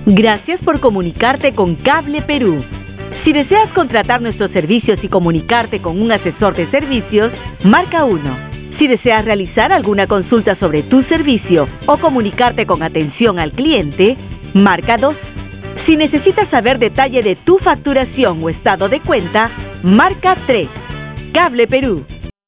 Gracias por comunicarte con Cable Perú. Si deseas contratar nuestros servicios y comunicarte con un asesor de servicios, marca 1. Si deseas realizar alguna consulta sobre tu servicio o comunicarte con atención al cliente, marca 2. Si necesitas saber detalle de tu facturación o estado de cuenta, marca 3. Cable Perú.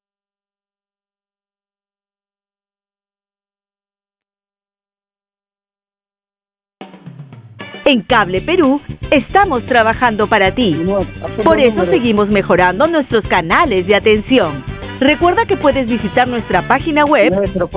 En Cable Perú estamos trabajando para ti. Por eso seguimos mejorando nuestros canales de atención. Recuerda que puedes visitar nuestra página web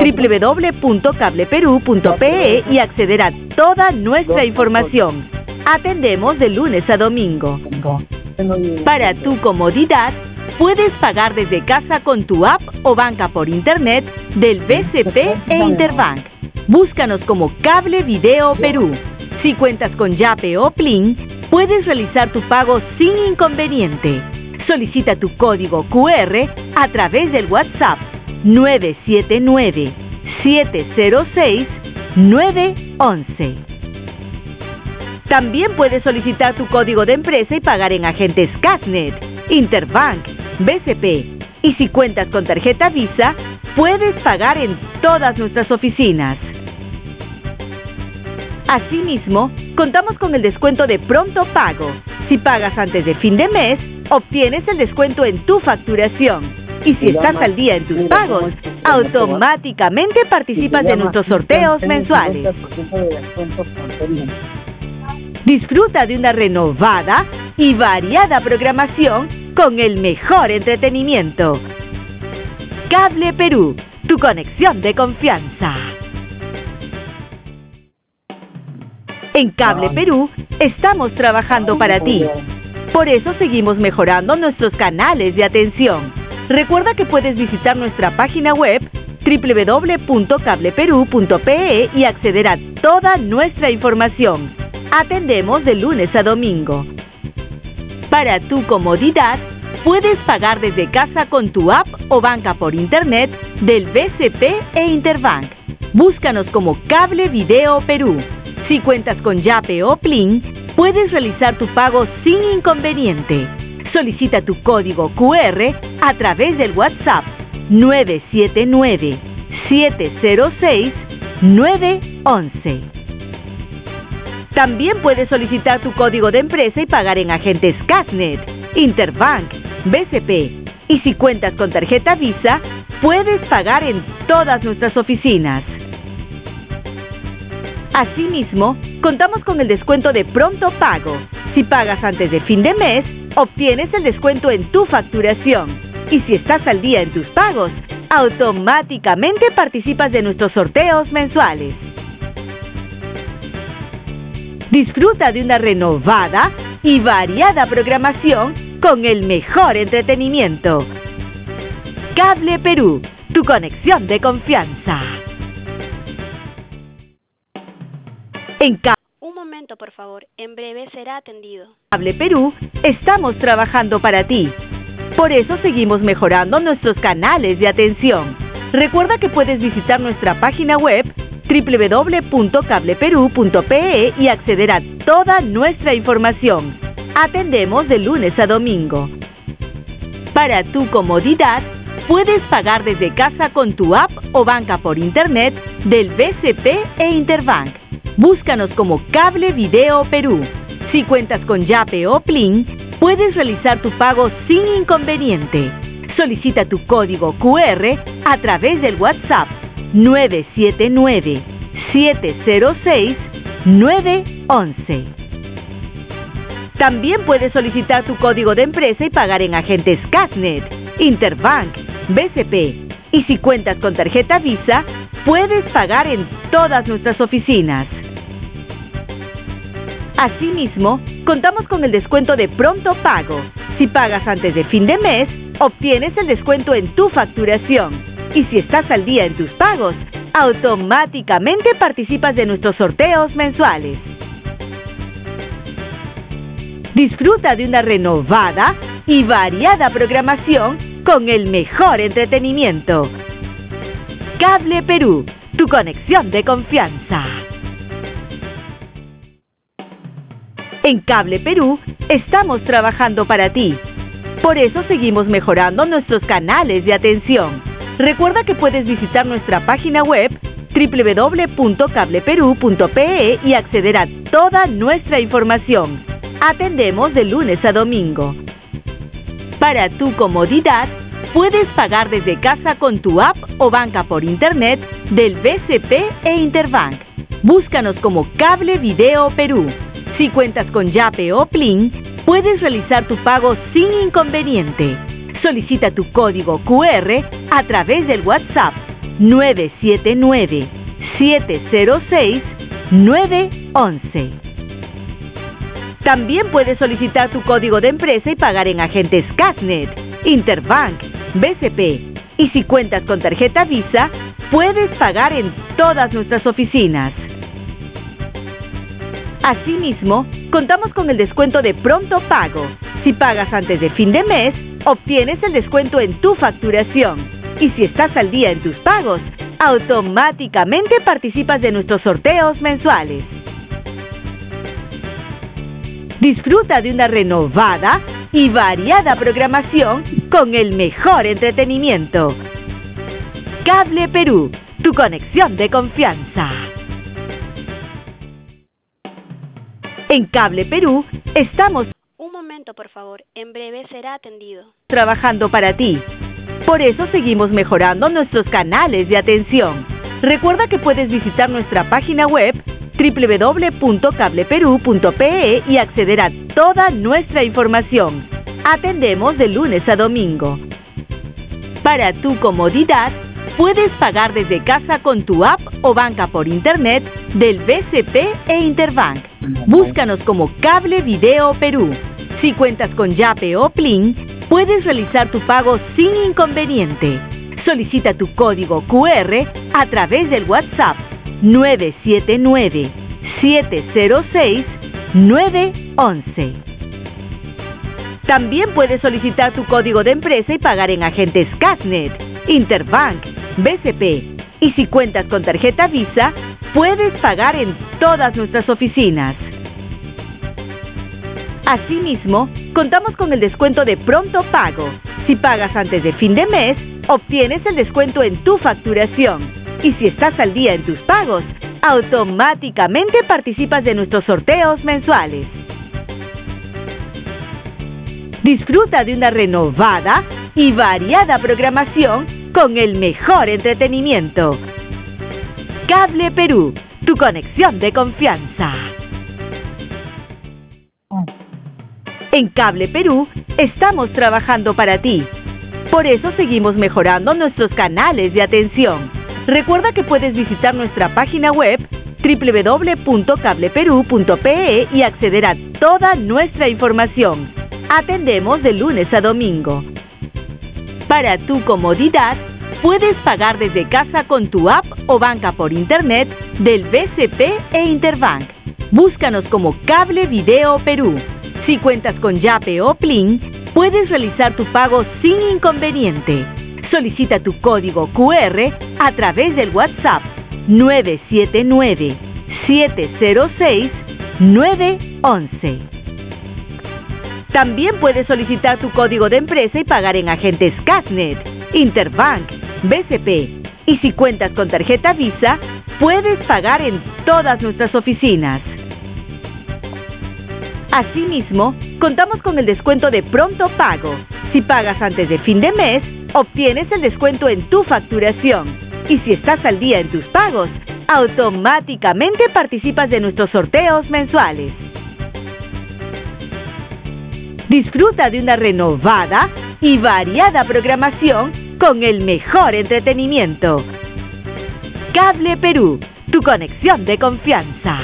www.cableperú.pe y acceder a toda nuestra información. Atendemos de lunes a domingo. Para tu comodidad, puedes pagar desde casa con tu app o banca por internet del BCP e Interbank. Búscanos como Cable Video Perú. Si cuentas con Yape o Plin, puedes realizar tu pago sin inconveniente. Solicita tu código QR a través del WhatsApp 979-706-911. También puedes solicitar tu código de empresa y pagar en agentes Casnet, Interbank, BCP. Y si cuentas con tarjeta Visa, puedes pagar en todas nuestras oficinas. Asimismo, contamos con el descuento de pronto pago. Si pagas antes de fin de mes, obtienes el descuento en tu facturación. Y si estás al día en tus pagos, automáticamente participas de nuestros sorteos mensuales. Disfruta de una renovada y variada programación con el mejor entretenimiento. Cable Perú, tu conexión de confianza. En Cable Perú estamos trabajando para ti. Por eso seguimos mejorando nuestros canales de atención. Recuerda que puedes visitar nuestra página web www.cableperú.pe y acceder a toda nuestra información. Atendemos de lunes a domingo. Para tu comodidad, puedes pagar desde casa con tu app o banca por internet del BCP e Interbank. Búscanos como Cable Video Perú. Si cuentas con Yape o Plin, puedes realizar tu pago sin inconveniente. Solicita tu código QR a través del WhatsApp 979-706-911. También puedes solicitar tu código de empresa y pagar en agentes Casnet, Interbank, BCP. Y si cuentas con tarjeta Visa, puedes pagar en todas nuestras oficinas. Asimismo, contamos con el descuento de pronto pago. Si pagas antes de fin de mes, obtienes el descuento en tu facturación. Y si estás al día en tus pagos, automáticamente participas de nuestros sorteos mensuales. Disfruta de una renovada y variada programación con el mejor entretenimiento. Cable Perú, tu conexión de confianza. Un momento, por favor. En breve será atendido. Cable Perú estamos trabajando para ti. Por eso seguimos mejorando nuestros canales de atención. Recuerda que puedes visitar nuestra página web www.cableperú.pe y acceder a toda nuestra información. Atendemos de lunes a domingo. Para tu comodidad, puedes pagar desde casa con tu app o banca por internet del BCP e Interbank. Búscanos como Cable Video Perú. Si cuentas con Yape o Plin, puedes realizar tu pago sin inconveniente. Solicita tu código QR a través del WhatsApp 979-706-911. También puedes solicitar tu código de empresa y pagar en agentes Casnet, Interbank, BCP. Y si cuentas con tarjeta Visa, puedes pagar en todas nuestras oficinas. Asimismo, contamos con el descuento de pronto pago. Si pagas antes de fin de mes, obtienes el descuento en tu facturación. Y si estás al día en tus pagos, automáticamente participas de nuestros sorteos mensuales. Disfruta de una renovada y variada programación con el mejor entretenimiento. Cable Perú, tu conexión de confianza. En Cable Perú estamos trabajando para ti. Por eso seguimos mejorando nuestros canales de atención. Recuerda que puedes visitar nuestra página web www.cableperú.pe y acceder a toda nuestra información. Atendemos de lunes a domingo. Para tu comodidad, puedes pagar desde casa con tu app o banca por internet del BCP e Interbank. Búscanos como Cable Video Perú. Si cuentas con Yape o Plin, puedes realizar tu pago sin inconveniente. Solicita tu código QR a través del WhatsApp 979-706-911. También puedes solicitar tu código de empresa y pagar en agentes Casnet, Interbank, BCP. Y si cuentas con tarjeta Visa, puedes pagar en todas nuestras oficinas. Asimismo, contamos con el descuento de pronto pago. Si pagas antes de fin de mes, obtienes el descuento en tu facturación. Y si estás al día en tus pagos, automáticamente participas de nuestros sorteos mensuales. Disfruta de una renovada y variada programación con el mejor entretenimiento. Cable Perú, tu conexión de confianza. En Cable Perú estamos Un momento, por favor. En breve será atendido. trabajando para ti. Por eso seguimos mejorando nuestros canales de atención. Recuerda que puedes visitar nuestra página web www.cableperú.pe y acceder a toda nuestra información. Atendemos de lunes a domingo. Para tu comodidad, puedes pagar desde casa con tu app o banca por internet del BCP e Interbank. Búscanos como Cable Video Perú. Si cuentas con Yape o Plin, puedes realizar tu pago sin inconveniente. Solicita tu código QR a través del WhatsApp 979-706-911. También puedes solicitar tu código de empresa y pagar en agentes Casnet, Interbank, BCP. Y si cuentas con tarjeta Visa, puedes pagar en todas nuestras oficinas. Asimismo, contamos con el descuento de pronto pago. Si pagas antes de fin de mes, obtienes el descuento en tu facturación. Y si estás al día en tus pagos, automáticamente participas de nuestros sorteos mensuales. Disfruta de una renovada y variada programación con el mejor entretenimiento. Cable Perú, tu conexión de confianza. En Cable Perú estamos trabajando para ti. Por eso seguimos mejorando nuestros canales de atención. Recuerda que puedes visitar nuestra página web www.cableperú.pe y acceder a toda nuestra información. Atendemos de lunes a domingo. Para tu comodidad, puedes pagar desde casa con tu app o banca por internet del BCP e Interbank. Búscanos como Cable Video Perú. Si cuentas con Yape o Plin, puedes realizar tu pago sin inconveniente. Solicita tu código QR a través del WhatsApp 979-706-911. También puedes solicitar tu código de empresa y pagar en agentes Casnet, Interbank, BCP. Y si cuentas con tarjeta Visa, puedes pagar en todas nuestras oficinas. Asimismo, contamos con el descuento de pronto pago. Si pagas antes de fin de mes, obtienes el descuento en tu facturación. Y si estás al día en tus pagos, automáticamente participas de nuestros sorteos mensuales. Disfruta de una renovada y variada programación con el mejor entretenimiento. Cable Perú, tu conexión de confianza.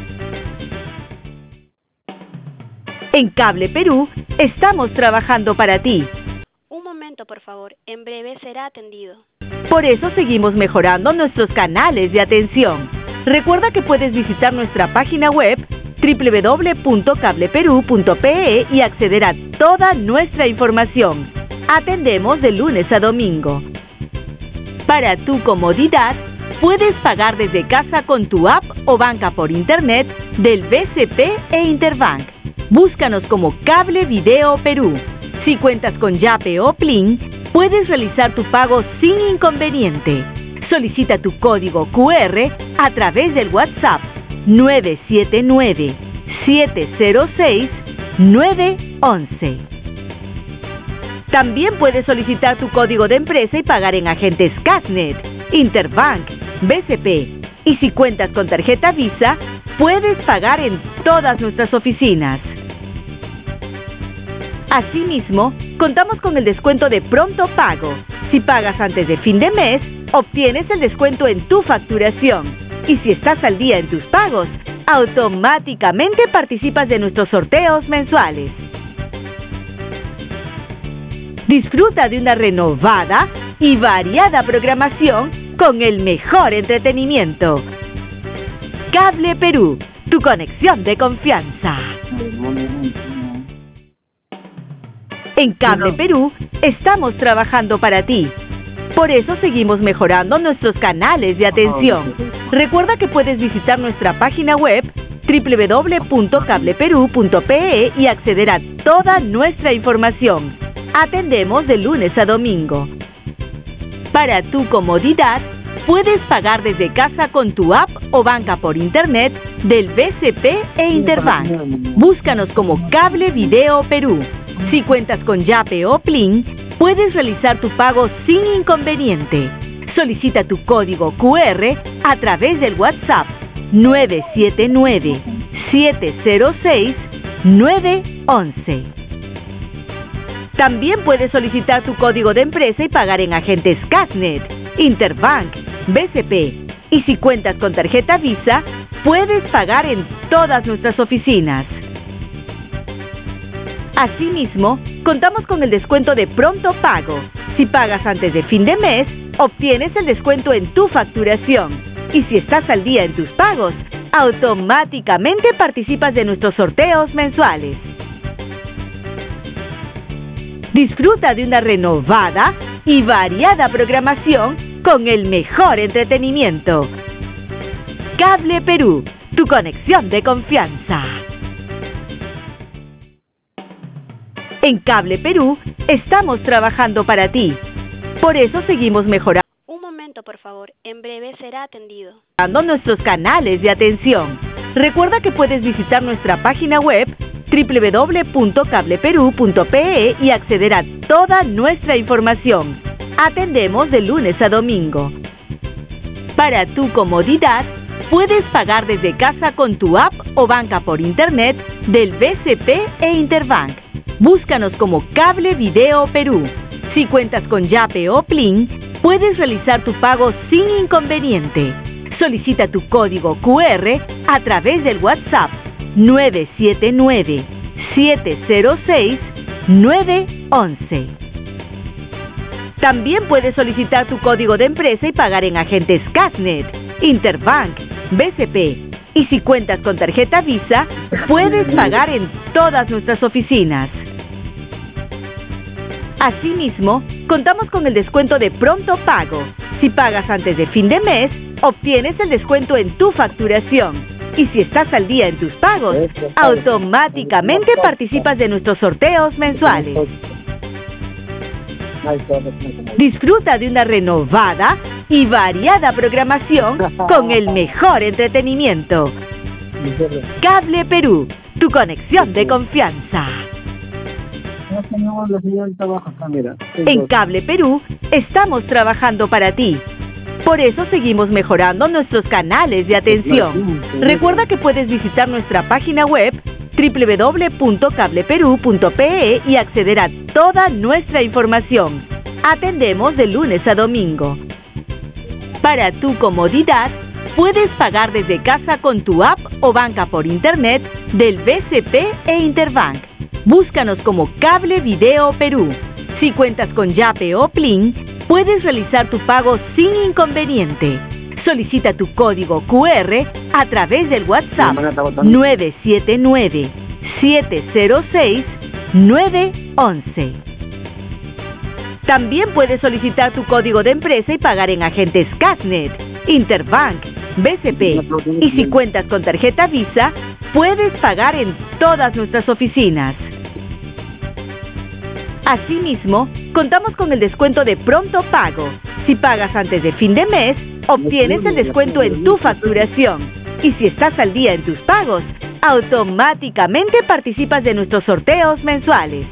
En Cable Perú estamos trabajando para ti. Un momento, por favor. En breve será atendido. Por eso seguimos mejorando nuestros canales de atención. Recuerda que puedes visitar nuestra página web www.cableperú.pe y acceder a toda nuestra información. Atendemos de lunes a domingo. Para tu comodidad, puedes pagar desde casa con tu app o banca por internet del BCP e Interbank. Búscanos como Cable Video Perú. Si cuentas con Yape o Plin, puedes realizar tu pago sin inconveniente. Solicita tu código QR a través del WhatsApp 979-706-911. También puedes solicitar tu código de empresa y pagar en agentes Casnet, Interbank, BCP. Y si cuentas con tarjeta Visa, puedes pagar en todas nuestras oficinas. Asimismo, contamos con el descuento de pronto pago. Si pagas antes de fin de mes, obtienes el descuento en tu facturación. Y si estás al día en tus pagos, automáticamente participas de nuestros sorteos mensuales. Disfruta de una renovada y variada programación con el mejor entretenimiento. Cable Perú, tu conexión de confianza. En Cable Perú estamos trabajando para ti. Por eso seguimos mejorando nuestros canales de atención. Recuerda que puedes visitar nuestra página web www.cableperú.pe y acceder a toda nuestra información. Atendemos de lunes a domingo. Para tu comodidad, puedes pagar desde casa con tu app o banca por internet del BCP e Interbank. Búscanos como Cable Video Perú. Si cuentas con Yape o Plin, puedes realizar tu pago sin inconveniente. Solicita tu código QR a través del WhatsApp 979-706-911. También puedes solicitar tu código de empresa y pagar en agentes Casnet, Interbank, BCP. Y si cuentas con tarjeta Visa, puedes pagar en todas nuestras oficinas. Asimismo, contamos con el descuento de pronto pago. Si pagas antes de fin de mes, obtienes el descuento en tu facturación. Y si estás al día en tus pagos, automáticamente participas de nuestros sorteos mensuales. Disfruta de una renovada y variada programación con el mejor entretenimiento. Cable Perú, tu conexión de confianza. En Cable Perú estamos trabajando para ti. Por eso seguimos mejorando. Un momento, por favor. En breve será atendido. Nuestros canales de atención. Recuerda que puedes visitar nuestra página web www.cableperú.pe y acceder a toda nuestra información. Atendemos de lunes a domingo. Para tu comodidad, puedes pagar desde casa con tu app o banca por internet del BCP e Interbank. Búscanos como Cable Video Perú. Si cuentas con Yape o Plin, puedes realizar tu pago sin inconveniente. Solicita tu código QR a través del WhatsApp 979-706-911. También puedes solicitar tu código de empresa y pagar en agentes Casnet, Interbank, BCP. Y si cuentas con tarjeta Visa, puedes pagar en todas nuestras oficinas. Asimismo, contamos con el descuento de pronto pago. Si pagas antes de fin de mes, obtienes el descuento en tu facturación. Y si estás al día en tus pagos, automáticamente participas de nuestros sorteos mensuales. Disfruta de una renovada y variada programación con el mejor entretenimiento. Cable Perú, tu conexión de confianza. En Cable Perú estamos trabajando para ti. Por eso seguimos mejorando nuestros canales de atención. Recuerda que puedes visitar nuestra página web www.cableperú.pe y acceder a toda nuestra información. Atendemos de lunes a domingo. Para tu comodidad, puedes pagar desde casa con tu app o banca por internet del BCP e Interbank. Búscanos como Cable Video Perú. Si cuentas con Yape o Plin, puedes realizar tu pago sin inconveniente. Solicita tu código QR a través del WhatsApp 979-706-911. También puedes solicitar tu código de empresa y pagar en agentes Casnet, Interbank, BCP. Y si cuentas con tarjeta Visa, puedes pagar en todas nuestras oficinas. Asimismo, contamos con el descuento de pronto pago. Si pagas antes de fin de mes, obtienes el descuento en tu facturación. Y si estás al día en tus pagos, automáticamente participas de nuestros sorteos mensuales.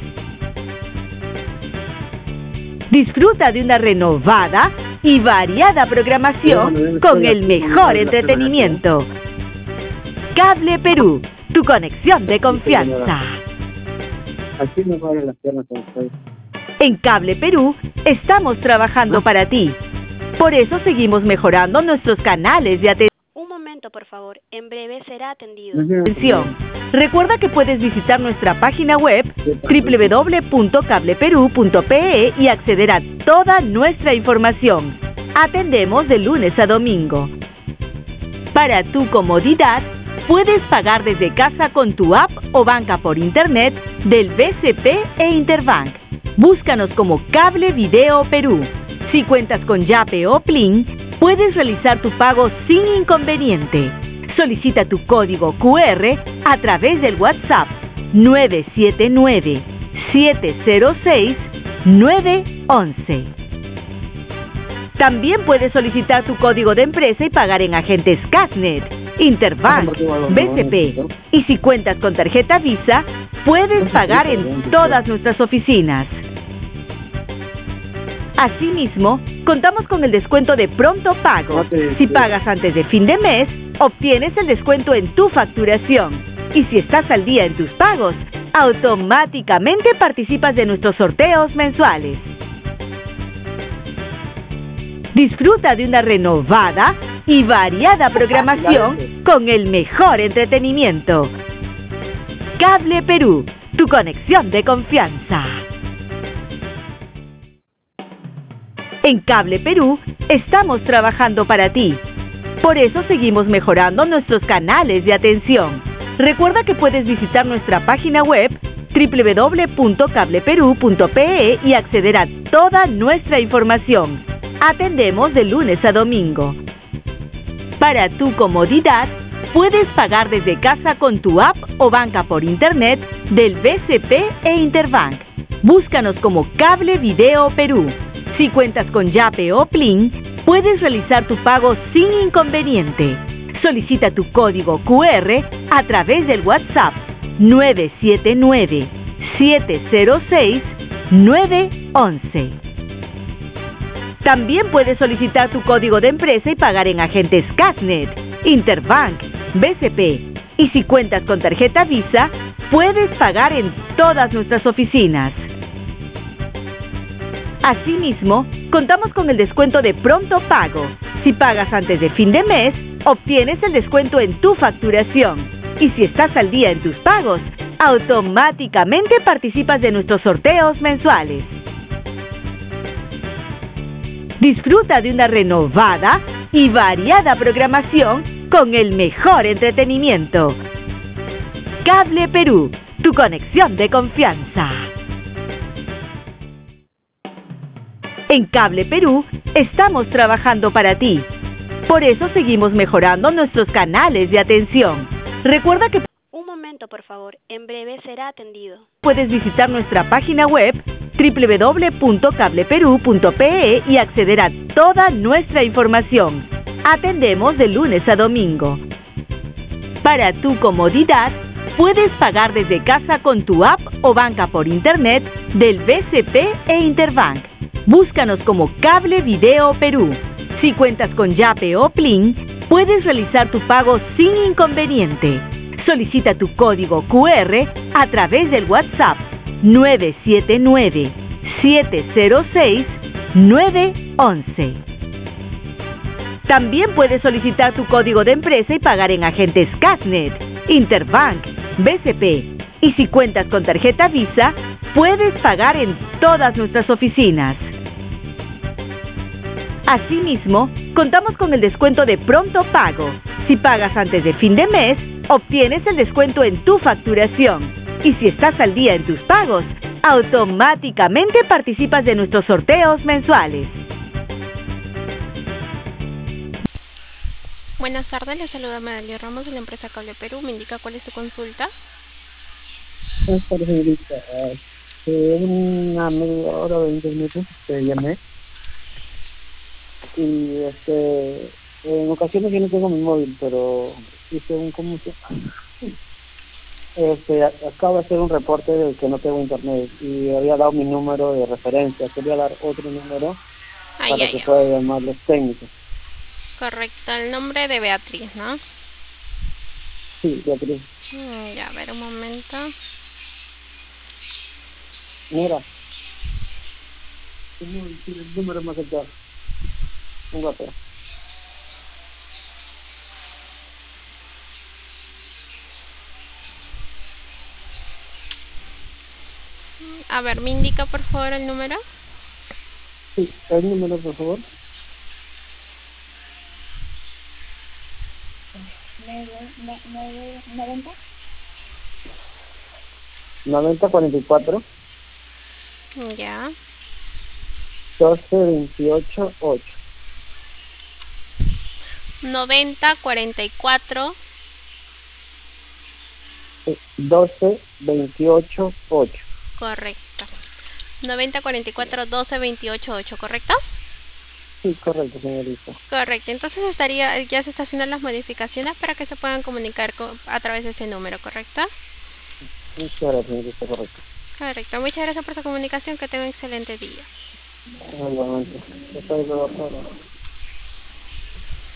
Disfruta de una renovada y variada programación con el mejor entretenimiento. Cable Perú, tu conexión de confianza. Así me vale las piernas con usted. En Cable Perú estamos trabajando para ti. Por eso seguimos mejorando nuestros canales de atención. Un momento, por favor. En breve será atendido. Recuerda que puedes visitar nuestra página web www.cableperú.pe y acceder a toda nuestra información. Atendemos de lunes a domingo. Para tu comodidad, puedes pagar desde casa con tu app o banca por internet del BCP e Interbank. Búscanos como Cable Video Perú. Si cuentas con Yape o Plin, puedes realizar tu pago sin inconveniente. Solicita tu código QR a través del WhatsApp 979-706-911. También puedes solicitar tu código de empresa y pagar en agentes Casnet, Interbank, BCP. Y si cuentas con tarjeta Visa, puedes pagar en todas nuestras oficinas. Asimismo, contamos con el descuento de pronto pago. Si pagas antes de fin de mes, obtienes el descuento en tu facturación. Y si estás al día en tus pagos, automáticamente participas de nuestros sorteos mensuales. Disfruta de una renovada y variada programación con el mejor entretenimiento. Cable Perú, tu conexión de confianza. En Cable Perú estamos trabajando para ti. Por eso seguimos mejorando nuestros canales de atención. Recuerda que puedes visitar nuestra página web www.cableperú.pe y acceder a toda nuestra información. Atendemos de lunes a domingo. Para tu comodidad, puedes pagar desde casa con tu app o banca por internet del BCP e Interbank. Búscanos como Cable Video Perú. Si cuentas con Yape o Plin, puedes realizar tu pago sin inconveniente. Solicita tu código QR a través del WhatsApp 979-706-911. También puedes solicitar tu código de empresa y pagar en agentes Casnet, Interbank, BCP. Y si cuentas con tarjeta Visa, puedes pagar en todas nuestras oficinas. Asimismo, contamos con el descuento de pronto pago. Si pagas antes de fin de mes, obtienes el descuento en tu facturación. Y si estás al día en tus pagos, automáticamente participas de nuestros sorteos mensuales. Disfruta de una renovada y variada programación con el mejor entretenimiento. Cable Perú, tu conexión de confianza. En Cable Perú estamos trabajando para ti. Por eso seguimos mejorando nuestros canales de atención. Recuerda que Un momento, por favor. En breve será atendido. puedes visitar nuestra página web www.cableperú.pe y acceder a toda nuestra información. Atendemos de lunes a domingo. Para tu comodidad, puedes pagar desde casa con tu app o banca por internet del BCP e Interbank. Búscanos como Cable Video Perú. Si cuentas con Yape o Plin, puedes realizar tu pago sin inconveniente. Solicita tu código QR a través del WhatsApp 979-706-911. También puedes solicitar tu código de empresa y pagar en agentes Casnet, Interbank, BCP. Y si cuentas con tarjeta Visa, puedes pagar en todas nuestras oficinas. Asimismo, contamos con el descuento de pronto pago. Si pagas antes de fin de mes, obtienes el descuento en tu facturación. Y si estás al día en tus pagos, automáticamente participas de nuestros sorteos mensuales. Buenas tardes, le saluda Madelia Ramos de la empresa Cable Perú. Me indica cuál es su consulta. Buenas tardes, señorita. Una media hora, 20 minutos te llamé. Y en ocasiones yo no tengo mi móvil, pero hice un ¿cómo se llama? Acabo de hacer un reporte de que no tengo internet y había dado mi número de referencia. Quería dar otro número para que pueda llamar los técnicos. Correcto, el nombre de Beatriz, ¿no? Sí, Beatriz. Ya, a ver un momento. Mira, el número más cercano. Un WhatsApp. A ver, ¿me indica por favor el número? Sí, el número, por favor. 9044 Ya. 12 28 8. 9044 12 28 8. Correcto. 9044 12 28 8, ¿correcto? Sí, correcto, señorita. Correcto, entonces ya se está haciendo las modificaciones para que se puedan comunicar a través de ese número, ¿correcto? Muchas gracias, señorita, correcto. Correcto, muchas gracias por su comunicación, que tenga un excelente día. Igualmente.